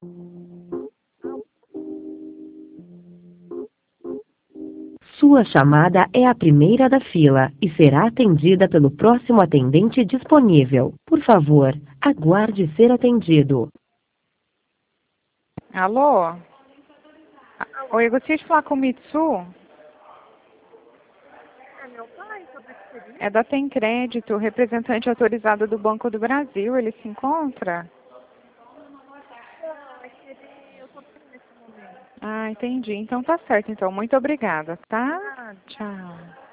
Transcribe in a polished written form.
Sua chamada é a primeira da fila e será atendida pelo próximo atendente disponível. Por favor, aguarde ser atendido. Alô? Oi, eu gostaria de falar com o Mitsu. É meu pai, sobre o que seria? É da Tem Crédito, representante autorizado do Banco do Brasil. Ele se encontra? Não, é que eu tô bem nesse momento. Ah, entendi. Então tá certo. Então, muito obrigada, tá? Ah, Tchau.